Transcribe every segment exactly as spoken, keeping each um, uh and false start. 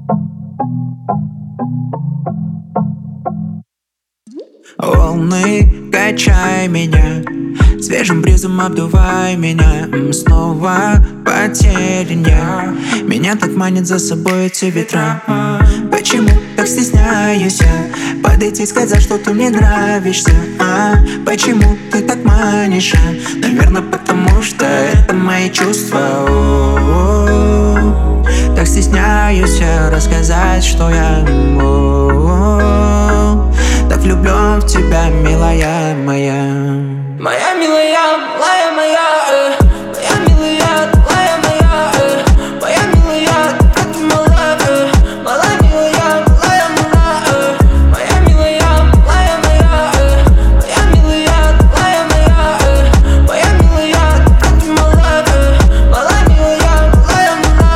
Волны, качай меня, свежим бризом обдувай меня. Снова потерян я, меня так манит за собой эти ветра. Почему так стесняюсь я подойти и сказать, что ты мне нравишься? А почему ты так манишь? Наверное, потому что это мои чувства. О-о-о. Так стесняюсь я рассказать, что я О-о-о. Так влюблен в тебя, милая моя. Моя милая, милая моя, э. Моя милая, милая моя, э. Моя милая, как мала, э. Мала милая, милая мала, э. Моя милая, милая моя, э. Моя милая, милая моя, э. Моя милая, как мала, э. Мала милая, милая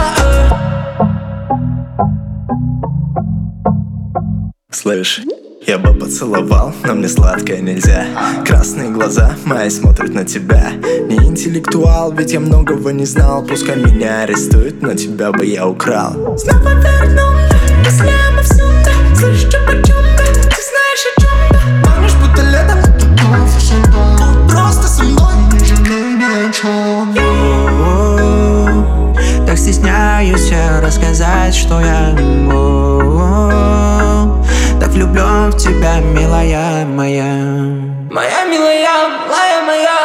мала, э. Слышь, я бы поцеловал, но мне сладкое нельзя. Красные глаза мои смотрят на тебя. Не интеллектуал, ведь я многого не знал. Пускай меня арестуют, но тебя бы я украл. Снова верну, если мы в сон, да. Слышишь, что почем, да? Ты знаешь, о чем, да? Помнишь, будто летом это было всегда. Будь просто со мной, не жалей ни о чем. О-о-о. Так стесняюсь я рассказать, что я О-о-о. Так влюблен в тебя, милая моя. Моя милая, милая моя.